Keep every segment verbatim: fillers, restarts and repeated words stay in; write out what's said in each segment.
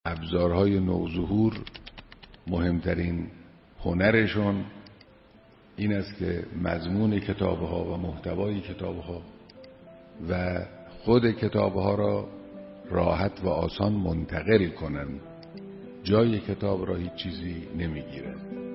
ابزارهای نوظهور مهمترین هنرشون این است که مضمون کتابها و محتوای کتابها و خود کتابها را راحت و آسان منتقل کنند. جای کتاب را هیچ چیزی نمیگیرد.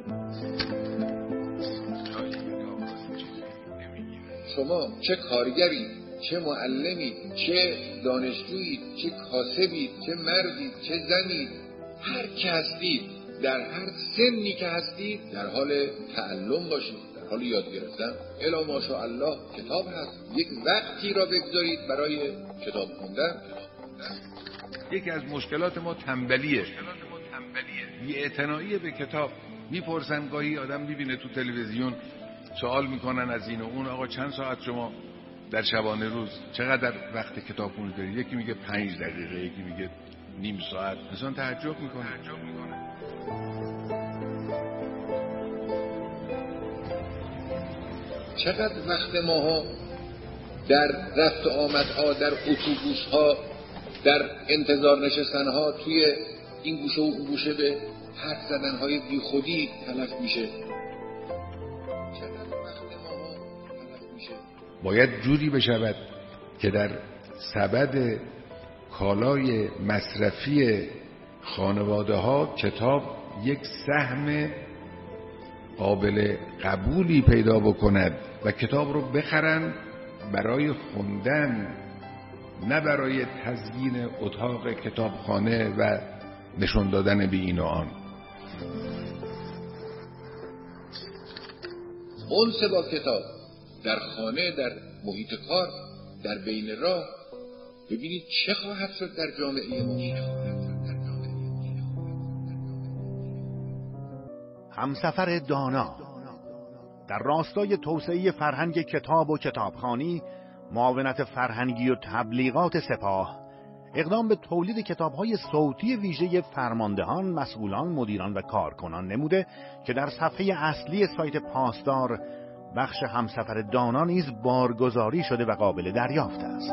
شما چه کارگری، چه معلمی، چه دانشجویی، چه کاسبی، چه مردی، چه زنی، هر که هستید، در هر سنی که هستید در حال تعلم باشید، در حال یاد گرفتن. الا ماشاءالله کتاب هست. یک وقتی را بگذارید برای کتاب خوندن. یکی از مشکلات ما تنبلیه، بی‌اعتنایی به کتاب. میپرسن گاهی آدم میبینه تو تلویزیون سوال میکنن از این و اون، آقا چند ساعت شما در شبانه روز چقدر وقت کتاب خوندی دارید؟ یکی میگه پنج دقیقه، یکی میگه نیم ساعت. انسان تعجب میکنه. چقدر وقت ماها در رفت و آمدها، در اتوبوسها، در انتظار نشستنها، توی این گوشه و اون گوشه به حرف زدنهای بی خودی تلف میشه. چقدر وقت ماها تلف میشه. باید جوری بشود که در سبد کالای مصرفی خانواده ها کتاب یک سهم قابل قبولی پیدا بکند و کتاب رو بخرن برای خوندن، نه برای تزیین اتاق کتابخانه و نشون دادن به این و آن. انس با کتاب در خانه، در محیط کار، در بین راه، ببینید چه خواهد شد در جامعه ما. همسفر دانا در راستای توسعه فرهنگ کتاب و کتابخوانی، معاونت فرهنگی و تبلیغات سپاه اقدام به تولید کتاب‌های صوتی ویژه فرماندهان، مسئولان، مدیران و کارکنان نموده که در صفحه اصلی سایت پاسدار بخش همسفر دانا نیز بارگذاری شده و قابل دریافت است.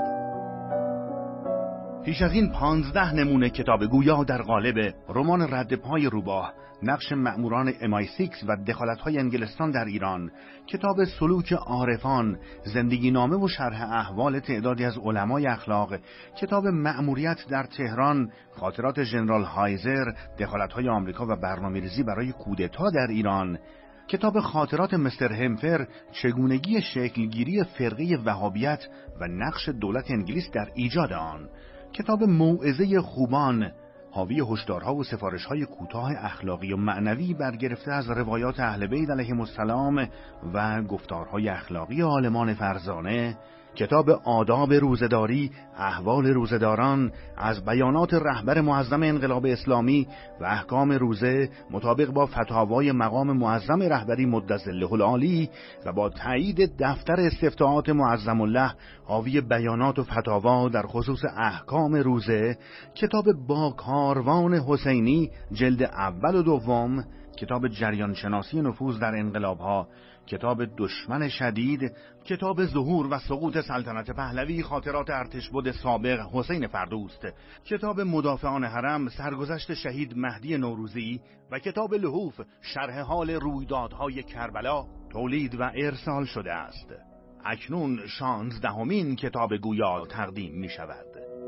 پیش از این پانزده نمونه کتاب گویا در قالب رمان رد پای روباه، نقش مأموران ام آی شش و دخالت‌های انگلستان در ایران، کتاب سلوک عارفان، زندگی نامه و شرح احوال تعدادی از علمای اخلاق، کتاب مأموریت در تهران، خاطرات ژنرال هایزر، دخالت‌های آمریکا و برنامه‌ریزی برای کودتا در ایران، کتاب خاطرات مستر همفر، چگونگی شکلگیری فرقه وهابیت و نقش دولت انگلیس در ایجاد آن، کتاب موعظه خوبان، حاوی هشدارها و سفارش‌های کوتاه اخلاقی و معنوی برگرفته از روایات اهل بیت علیهم السلام و گفتارهای اخلاقی عالمان فرزانه، کتاب آداب روزه‌داری، احوال روزه‌داران، از بیانات رهبر معظم انقلاب اسلامی و احکام روزه مطابق با فتاوای مقام معظم رهبری مدظله العالی و با تایید دفتر استفتاءات معظم الله حاوی بیانات و فتاوا در خصوص احکام روزه، کتاب با کاروان حسینی جلد اول و دوم، کتاب جریان شناسی نفوذ در انقلاب‌ها، کتاب دشمن شدید، کتاب ظهور و سقوط سلطنت پهلوی، خاطرات ارتشبد سابق حسین فردوست، کتاب مدافعان حرم، سرگذشت شهید مهدی نوروزی و کتاب لحوف، شرح حال رویدادهای کربلا تولید و ارسال شده است. اکنون شانزدهمین کتاب گویا تقدیم می شود.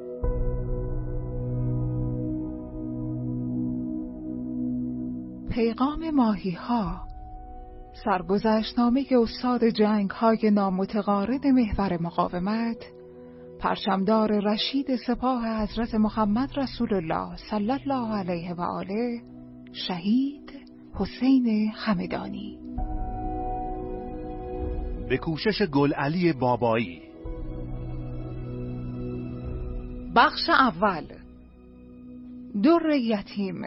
پیغام ماهی ها، سرگذشتنامه استاد جنگ های نامتقارن محور مقاومت، پرچمدار رشید سپاه حضرت محمد رسول الله صلی الله علیه و آله، شهید حسین همدانی. به کوشش گلعلی بابایی. بخش اول، در یتیم.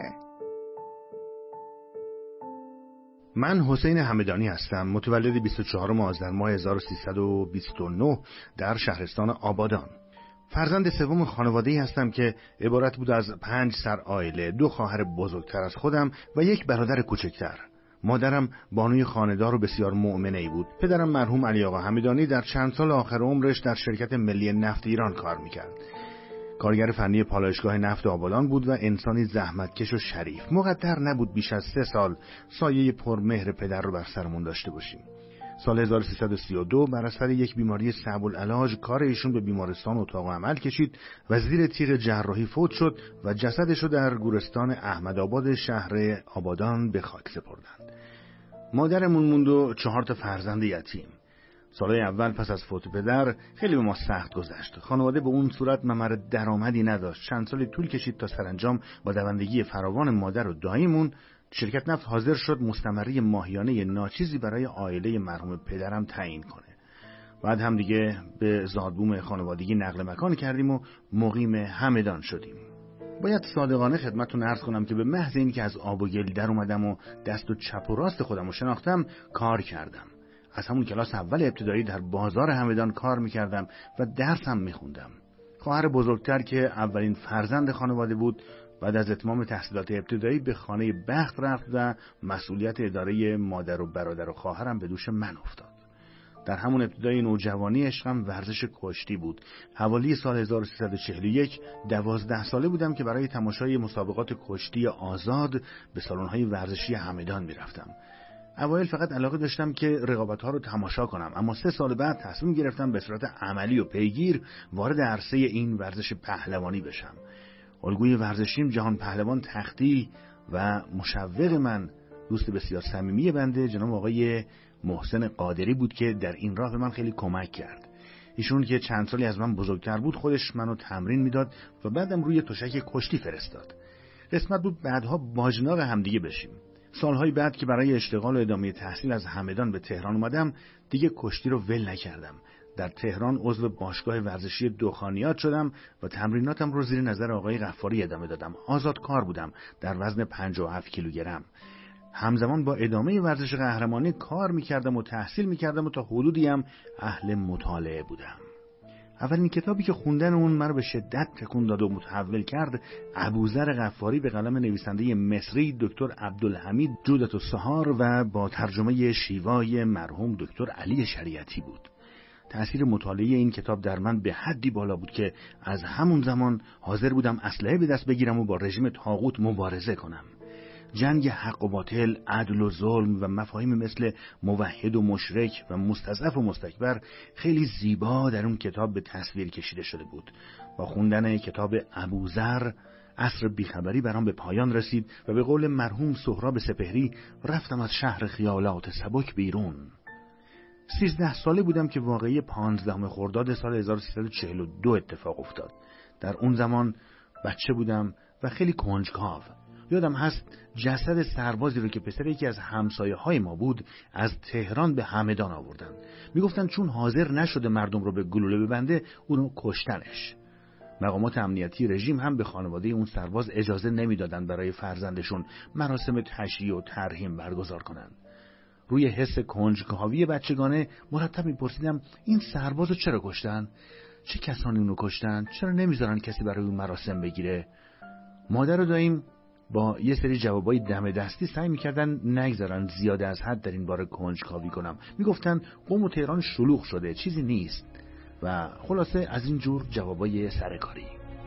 من حسین همدانی هستم، متولد بیست و چهارم آذر ماه هزار و سیصد و بیست و نه در شهرستان آبادان. فرزند سوم خانواده‌ای هستم که عبارت بود از پنج سر عائله، دو خواهر بزرگتر از خودم و یک برادر کوچکتر. مادرم بانوی خانه‌دار و بسیار مؤمنه‌ای بود. پدرم مرحوم علی آقا همدانی در چند سال آخر عمرش در شرکت ملی نفت ایران کار می‌کرد. کارگر فنی پالایشگاه نفت آبادان بود و انسانی زحمتکش و شریف. مقدر نبود بیش از سه سال سایه پرمهر پدر رو بر سرمون داشته باشیم. سال هزار و سیصد و سی و دو بر اثر یک بیماری صعب العلاج کار ایشون به بیمارستان اتاق عمل کشید و زیر تیغ جراحی فوت شد و جسدش رو در گورستان احمدآباد شهر آبادان به خاک سپردند. مادرمون موند و چهار تا فرزند یتیم. سالهای اول پس از فوت پدر خیلی به ما سخت گذشت. خانواده به اون صورت ممر درآمدی نداشت. چند سالی طول کشید تا سرانجام با دوندگی فراوان مادر و داییمون شرکت نفت حاضر شد مستمری ماهیانه ناچیزی برای عائله مرحوم پدرم تعیین کنه. بعد هم دیگه به زادبوم خانوادگی نقل مکان کردیم و مقیم همدان شدیم. باید صادقانه خدمتتون عرض کنم که به محض این که از آب و گل در اومدم و دست و چپ و راست خودم رو شناختم کار کردم. از همون کلاس اول ابتدایی در بازار همدان کار میکردم و درس هم میخوندم. خواهر بزرگتر که اولین فرزند خانواده بود بعد از اتمام تحصیلات ابتدایی به خانه بخت رفت و مسئولیت اداره مادر و برادر و خواهرم به دوش من افتاد. در همون ابتدای نوجوانی عشقم ورزش کشتی بود. حوالی سال هزار و سیصد و چهل و یک دوازده ساله بودم که برای تماشای مسابقات کشتی آزاد به سالن‌های ورزشی همدان میرفتم. اوایل فقط علاقه داشتم که رقابت‌ها رو تماشا کنم، اما سه سال بعد تصمیم گرفتم به صورت عملی و پیگیر وارد عرصه این ورزش پهلوانی بشم. الگوی ورزشیم جهان پهلوان تختی و مشوق من دوست بسیار صمیمی بنده جناب آقای محسن قادری بود که در این راه به من خیلی کمک کرد. ایشون که چند سالی از من بزرگتر بود خودش منو تمرین میداد و بعدم روی تشک کشتی فرستاد. قسمت بود بعدها باجناق همدیگه بشیم. سالهای بعد که برای اشتغال و ادامه تحصیل از همدان به تهران اومدم دیگه کشتی رو ول نکردم. در تهران عضو باشگاه ورزشی دخانیات شدم و تمریناتم رو زیر نظر آقای غفاری ادامه دادم. آزاد کار بودم در وزن پنجاه و هفت کیلوگرم. همزمان با ادامه ورزش قهرمانی کار میکردم و تحصیل میکردم و تا حدودی هم اهل مطالعه بودم. اولین کتابی که خوندن اون مرا به شدت تکون داد و متحول کرد ابوذر غفاری به قلم نویسنده مصری دکتر عبدالحمید جودت السحار و با ترجمه شیوای مرحوم دکتر علی شریعتی بود. تأثیر مطالعه این کتاب در من به حدی بالا بود که از همون زمان حاضر بودم اسلحه به دست بگیرم و با رژیم طاغوت مبارزه کنم. جنگ حق و باطل، عدل و ظلم و مفاهیم مثل موحد و مشرک و مستضعف و مستکبر خیلی زیبا در اون کتاب به تصویر کشیده شده بود. با خوندن کتاب ابوذر عصر بیخبری برام به پایان رسید و به قول مرحوم سهراب سپهری رفتم از شهر خیالات سبک بیرون. سیزده ساله بودم که واقعی پانزدهم خرداد سال هزار و سیصد و چهل و دو اتفاق افتاد. در اون زمان بچه بودم و خیلی کنجکاو. یادم هست جسد سربازی رو که پسر یکی از همسایه های ما بود از تهران به همدان آوردن. میگفتن چون حاضر نشده مردم رو به گلوله ببنده اونو کشتنش. مقامات امنیتی رژیم هم به خانواده اون سرباز اجازه نمیدادن برای فرزندشون مراسم تشییع و ترحیم برگزار کنن. روی حس کنجکاوی بچگانه مرتب میپرسیدم این سربازو چرا کشتن؟ چه کسانی اونو کشتن؟ چرا نمیذارن کسی برای اون مراسم بگیره؟ مادر و داییم با یه سری جوابای دم دستی سعی میکردن نگذارن زیاده از حد در این باره کنجکاوی کنم. میگفتن قم و تهران شلوغ شده، چیزی نیست و خلاصه از این جور جوابای سرکاری.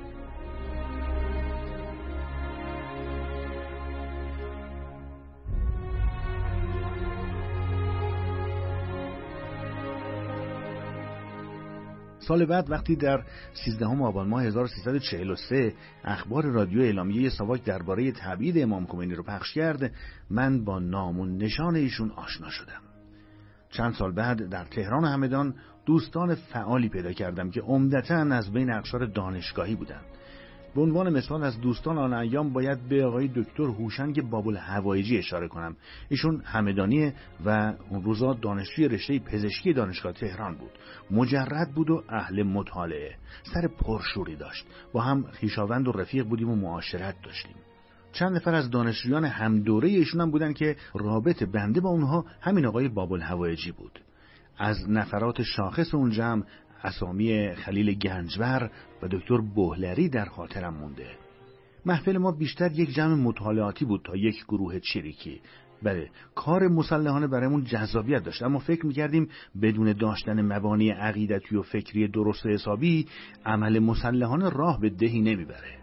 سال بعد وقتی در سیزدهم آبان ماه هزار و سیصد و چهل و سه اخبار رادیو اعلامیه ساواک درباره تبعید امام خمینی رو پخش کرد، من با نام و نشان ایشون آشنا شدم. چند سال بعد در تهران و همدان دوستان فعالی پیدا کردم که عمدتاً از بین اقشار دانشگاهی بودند. به عنوان مثال از دوستان آن ایام باید به آقای دکتر هوشنگ باب‌الهوایجی اشاره کنم. ایشون همدانی و اون روزا دانشجوی رشته پزشکی دانشگاه تهران بود. مجرد بود و اهل مطالعه. سر پرشوری داشت. با هم خویشاوند و رفیق بودیم و معاشرت داشتیم. چند نفر از دانشجویان هم دوره ایشون هم بودن که رابط بنده با اونها همین آقای باب‌الهوایجی بود. از نفرات شاخص اون جمع اسامی خلیل گنجور و دکتر بهلری در خاطرم مونده. محفل ما بیشتر یک جمع مطالعاتی بود تا یک گروه چریکی. بله، کار مسلحانه برامون جذابیت داشت، اما فکر می‌کردیم بدون داشتن مبانی عقیدتی و فکری درست و حسابی عمل مسلحانه راه به دهی نمیبره.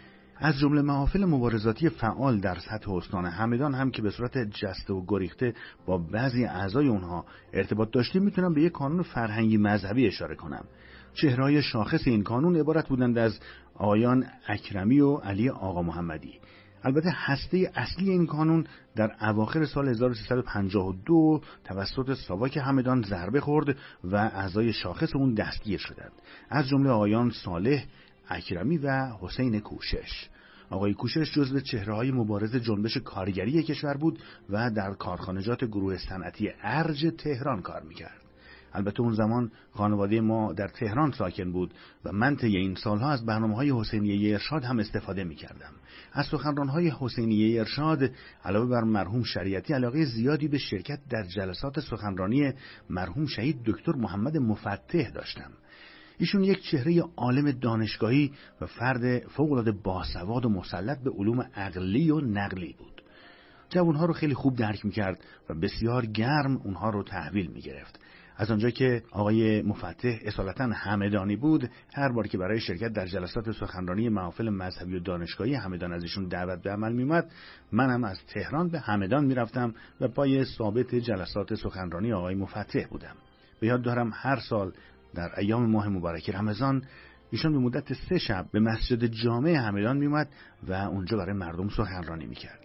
از جمله محافل مبارزاتی فعال در سطح استان همدان هم که به صورت جسته و گریخته با بعضی اعضای اونها ارتباط داشتیم، میتونم به یک کانون فرهنگی مذهبی اشاره کنم. چهره‌های شاخص این کانون عبارت بودند از آقایان اکرمی و علی آقا محمدی. البته هسته اصلی این کانون در اواخر سال هزار و سیصد و پنجاه و دو توسط ساواک همدان ضربه خورد و اعضای شاخص اون دستگیر شدند، از جمله آقایان صالح، اکرمی و حسین کوشش. آقای کوشش جزو چهره‌های مبارز جنبش کارگری کشور بود و در کارخانجات گروه صنعتی ارج تهران کار میکرد. البته اون زمان خانواده ما در تهران ساکن بود و من طی این سالها از برنامه‌های حسینیه ارشاد هم استفاده می‌کردم. از سخنران‌های حسینیه ارشاد علاوه بر مرحوم شریعتی علاقه زیادی به شرکت در جلسات سخنرانی مرحوم شهید دکتر محمد مفتح داشتم. ایشون یک چهره عالم دانشگاهی و فرد فوق‌العاده باسواد و مسلط به علوم عقلی و نقلی بود. جوانها رو خیلی خوب درک می‌کرد و بسیار گرم اونها رو تحویل می‌گرفت. از آنجا که آقای مفتح اصالتاً همدانی بود، هر بار که برای شرکت در جلسات سخنرانی محافل مذهبی و دانشگاهی همدان از ایشون دعوت به عمل می‌آمد، من هم از تهران به همدان می‌رفتم و پای ثابت جلسات سخنرانی آقای مفتح بودم. به یاد دارم هر سال در ایام ماه مبارک رمضان ایشون به مدت سه شب به مسجد جامع همدان می‌آمد و اونجا برای مردم سخنرانی می‌کرد.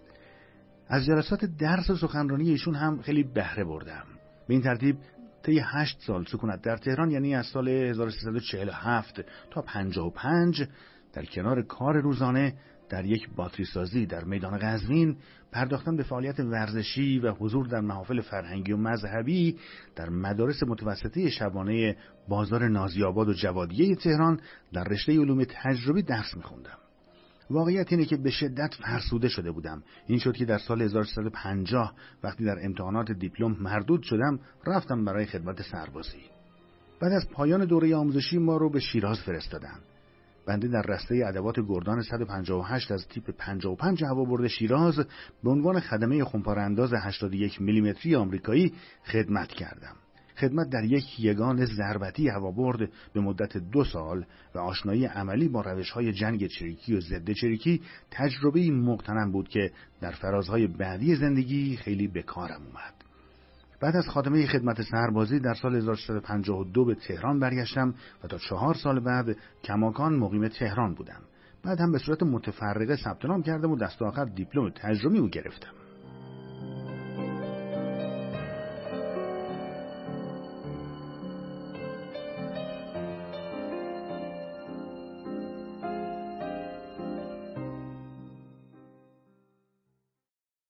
از جلسات درس سخنرانی ایشون هم خیلی بهره بردم. به این ترتیب طی هشت سال سکونت در تهران، یعنی از سال هزار و سیصد و چهل و هفت تا پنجاه و پنج، در کنار کار روزانه در یک باتری سازی در میدان قزوین، پرداختن به فعالیت ورزشی و حضور در محافل فرهنگی و مذهبی در مدارس متوسطه شبانه بازار نازی‌آباد و جوادیه تهران در رشته علوم تجربی درس می‌خوندم. واقعیت اینه که به شدت فرسوده شده بودم. این شد که در سال هزار و سیصد و پنجاه وقتی در امتحانات دیپلم مردود شدم، رفتم برای خدمت سربازی. بعد از پایان دوره آموزشی ما رو به شیراز فرستادن. بنده در رسته ادوات گردان صد و پنجاه و هشت از تیپ پنجاه و پنج هوابرد شیراز به عنوان خدمه خمپاره انداز هشتاد و یک میلیمتری آمریکایی خدمت کردم. خدمت در یک یگان ضربتی هوابرد به مدت دو سال و آشنایی عملی با روش‌های جنگ چریکی و ضد چریکی تجربه‌ای مغتنم بود که در فرازهای بعدی زندگی خیلی به کارم اومد. بعد از خاتمه خدمت سربازی در سال هزار و سیصد و پنجاه و دو به تهران برگشتم و تا چهار سال بعد کماکان مقیم تهران بودم. بعد هم به صورت متفرقه ثبت نام کردم و دست آخر دیپلم تجربی رو گرفتم.